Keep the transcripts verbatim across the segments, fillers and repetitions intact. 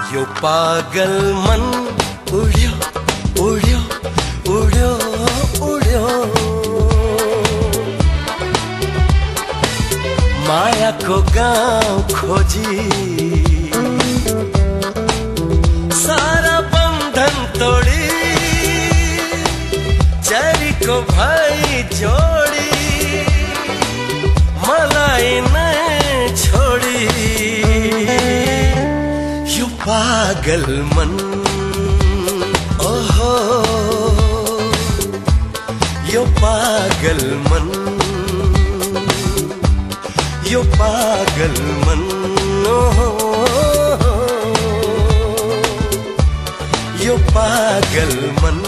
यो पागल मन उड्यो उड्यो उड्यो उड्यो मायाको गाउँ खोजी सारा बन्धन तोडी चरीको भाइ जोडी मलाई नै छोडी यो पागल मन ओहो यो पागल मन यो पागल मन ओहो यो पागल मन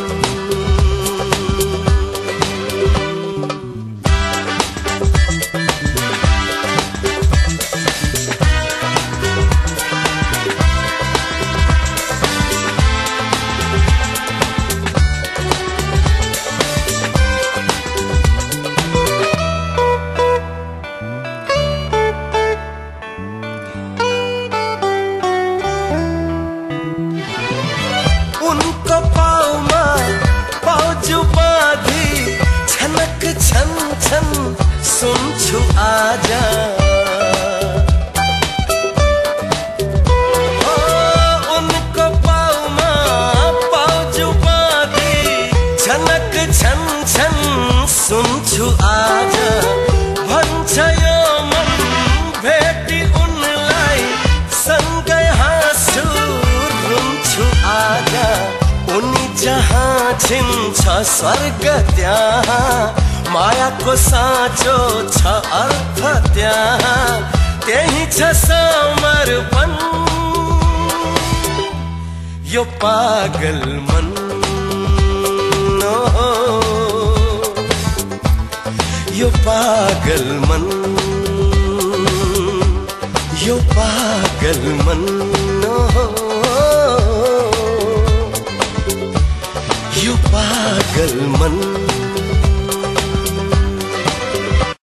उनको पाउमा पाउजु बाँधी छनक छन छन सुन्छु आजा ओ उनको पाउमा पाउजु बाँधी छनक छन छन सुन्छु आजा भन्छ यो मन भेटी उनलाई सँगै हाँसु रुन्छु आजा उनी जहाँ छिन्छ स्वर्ग त्यहाँ मायाको साँचो छ अर्थ त्यहाँ त्यही छ समर्पण यो पागल मन ओहो यो पागल मन यो पागल मन ओहो यो पागल मन